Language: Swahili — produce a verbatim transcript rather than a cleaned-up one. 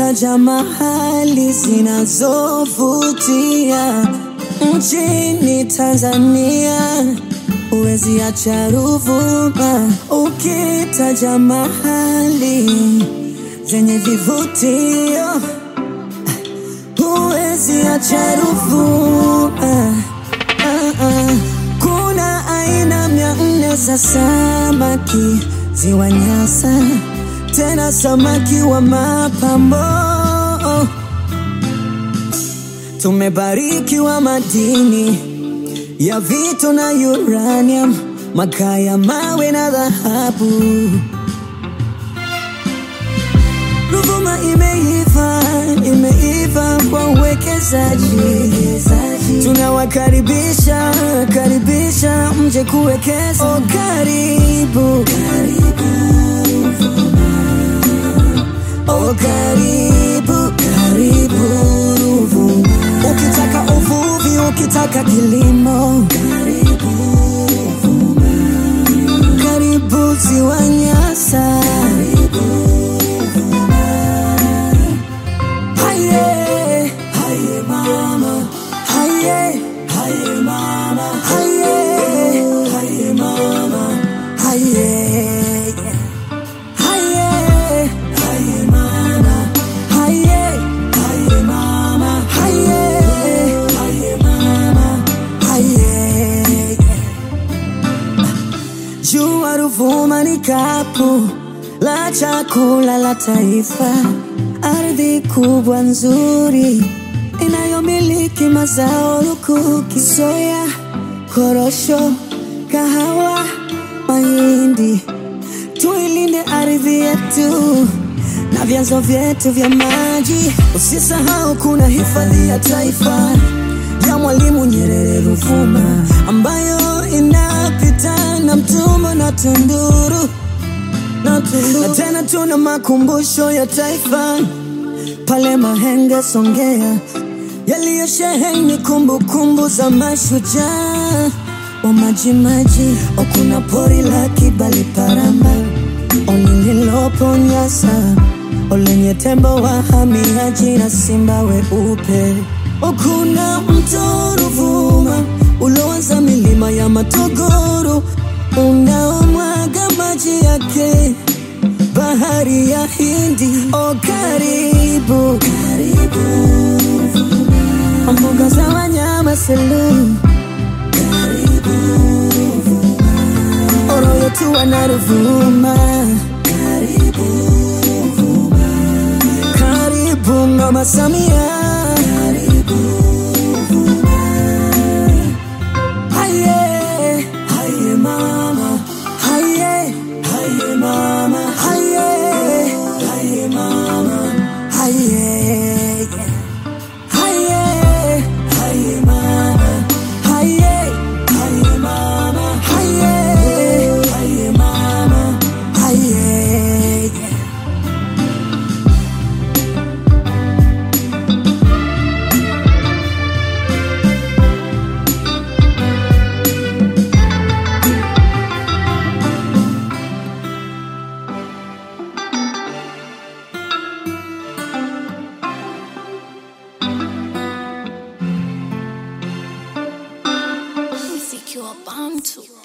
Ukitaja mahali zinazovutia nchini Tanzania, huwezi acha Ruvuma. Ukitaja mahali zenye vivutio, huwezi acha Ruvuma. uh -uh. Kuna aina mia nne za samaki ziwa Nyasa, tena samaki wa mapambo. Tumebarikiwa madini ya vito na uranium, makaa ya mawe na dhahabu. Ruvuma imeiva, imeiva kwa uwekezaji. Tunawakaribisha, karibisha mje kuwekeza. Oh, karibu, karibu Oh, karibu, karibu Ruvuma. Ukitaka uvuvi, ukitaka kilimo, karibu Ruvuma. Karibu ziwa Nyasa, karibu Ruvuma. Haye, haye mama, haye, haye mama, haye, haye mama, haye. Jua Ruvuma ni kapu la chakula la taifa, ardhi kubwa nzuri inayomiliki mazao lukuki, soya, korosho, kahawa, mahindi. Tuilinde ardhi yetu na vyanzo vyetu vya maji. Usisahau kuna hifadhi ya taifa ya Mwalimu Nyerere Ruvuma, ambayo inapita na Mtumbo na Tunduru, na Tunduru. Na tena tuna makumbusho ya taifa pale Mahenge, Songea, yaliyosheheni kumbukumbu za mashujaa wa Majimaji. O, kuna pori la Kibali Paramba, o, lililopo Nyasa, o, lenye tembo wahamiaji na simba weupe. O, kuna mto Ruvuma uloanza milima ya Matogoro, unaomwaga maji yake bahari ya Hindi. O, karibu, karibu Ruvuma. Mbuga za wanyama Selous, karibu Ruvuma. Oroyo Tuwa na Ruvuma, karibu Ruvuma. Karibu Mama Samia, karibu Ruvuma. Haye, haye mama, haye, haye mama, haye, haye mama, haye. Muziki wa Bantu.